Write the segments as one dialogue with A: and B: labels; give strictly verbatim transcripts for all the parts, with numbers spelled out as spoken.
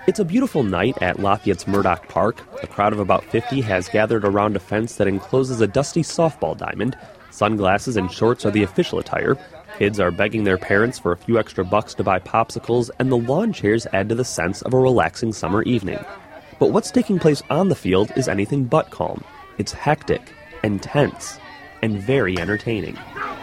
A: It's a beautiful night at Lafayette's Murdoch Park. A crowd of about fifty has gathered around a fence that encloses a dusty softball diamond. Sunglasses and shorts are the official attire. Kids are begging their parents for a few extra bucks to buy popsicles, and the lawn chairs add to the sense of a relaxing summer evening. But what's taking place on the field is anything but calm. It's hectic and tense and very entertaining.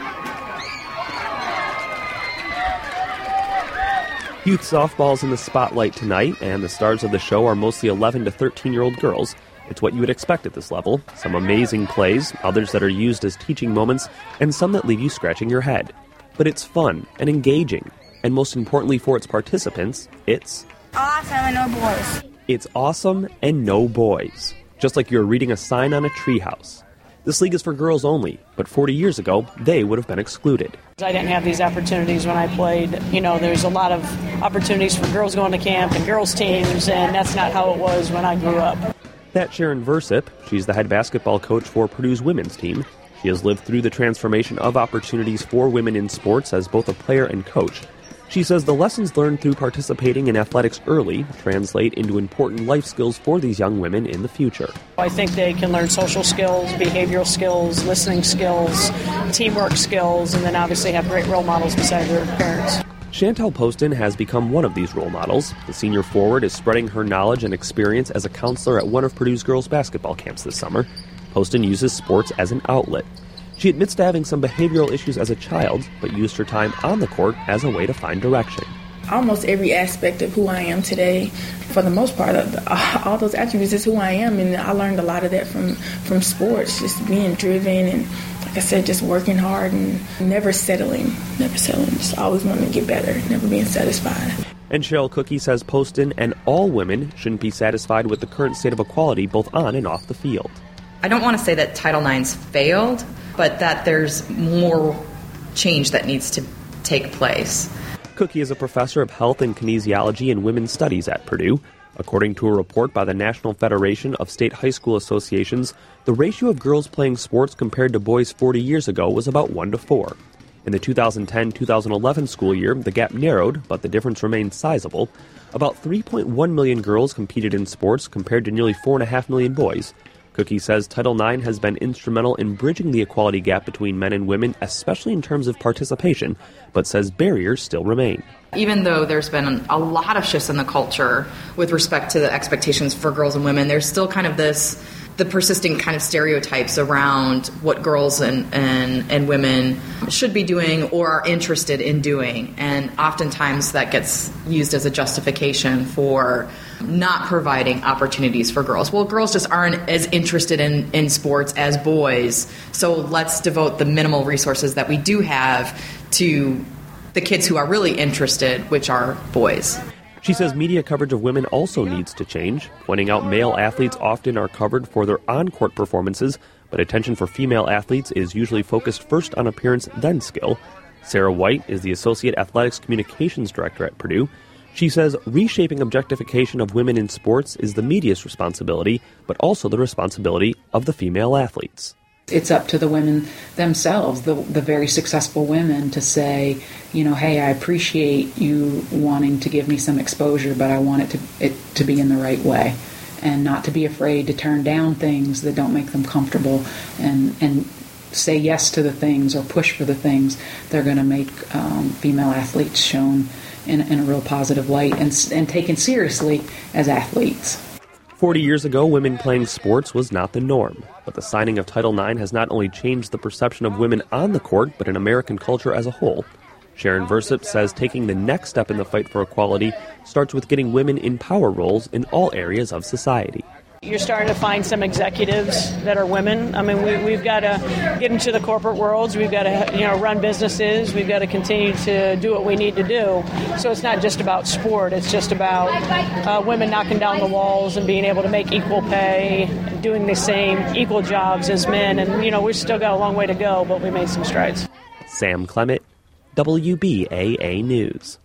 A: Youth softball's in the spotlight tonight, and the stars of the show are mostly eleven to thirteen-year-old girls. It's what you would expect at this level. Some amazing plays, others that are used as teaching moments, and some that leave you scratching your head. But it's fun and engaging, and most importantly for its participants, it's
B: awesome and no boys.
A: It's awesome and no boys. Just like you're reading a sign on a treehouse. This league is for girls only, but forty years ago, they would have been excluded.
C: I didn't have these opportunities when I played. You know, there's a lot of opportunities for girls going to camp and girls' teams, and that's not how it was when I grew up.
A: That's Sharon Versip. She's the head basketball coach for Purdue's women's team. She has lived through the transformation of opportunities for women in sports as both a player and coach. She says the lessons learned through participating in athletics early translate into important life skills for these young women in the future.
C: I think they can learn social skills, behavioral skills, listening skills, teamwork skills, and then obviously have great role models beside their parents.
A: Chantel Poston has become one of these role models. The senior forward is spreading her knowledge and experience as a counselor at one of Purdue's girls' basketball camps this summer. Poston uses sports as an outlet. She admits to having some behavioral issues as a child, but used her time on the court as a way to find direction.
D: Almost every aspect of who I am today, for the most part, of the, all those attributes is who I am, and I learned a lot of that from, from sports, just being driven and, like I said, just working hard and never settling, never settling, just always wanting to get better, never being satisfied.
A: And Cheryl Cookie says Poston and all women shouldn't be satisfied with the current state of equality both on and off the field.
E: I don't want to say that Title nine's failed, but that there's more change that needs to take place.
A: Cookie is a professor of health and kinesiology and women's studies at Purdue. According to a report by the National Federation of State High School Associations, the ratio of girls playing sports compared to boys forty years ago was about one to four. In the two thousand ten two thousand eleven school year, the gap narrowed, but the difference remained sizable. About three point one million girls competed in sports compared to nearly four point five million boys. Cookie says Title nine has been instrumental in bridging the equality gap between men and women, especially in terms of participation, but says barriers still remain.
E: Even though there's been a lot of shifts in the culture with respect to the expectations for girls and women, there's still kind of this, the persisting kind of stereotypes around what girls and, and, and women should be doing or are interested in doing. And oftentimes that gets used as a justification for not providing opportunities for girls. Well, girls just aren't as interested in, in sports as boys, so let's devote the minimal resources that we do have to the kids who are really interested, which are boys.
A: She says media coverage of women also needs to change, pointing out male athletes often are covered for their on-court performances, but attention for female athletes is usually focused first on appearance, then skill. Sarah White is the Associate Athletics Communications Director at Purdue. She says reshaping objectification of women in sports is the media's responsibility, but also the responsibility of the female athletes.
F: It's up to the women themselves, the the very successful women, to say, you know, hey, I appreciate you wanting to give me some exposure, but I want it to it to be in the right way, and not to be afraid to turn down things that don't make them comfortable, and and say yes to the things or push for the things that are going to make um, female athletes shown in, in a real positive light and and taken seriously as athletes.
A: Forty years ago, women playing sports was not the norm, but the signing of Title nine has not only changed the perception of women on the court, but in American culture as a whole. Sharon Versip says taking the next step in the fight for equality starts with getting women in power roles in all areas of society.
C: You're starting to find some executives that are women. I mean, we, we've got to get into the corporate worlds. We've got to, you know, run businesses. We've got to continue to do what we need to do. So it's not just about sport. It's just about uh, women knocking down the walls and being able to make equal pay, doing the same equal jobs as men. And, you know, we've still got a long way to go, but we made some strides.
A: Sam Clement, W B A A News.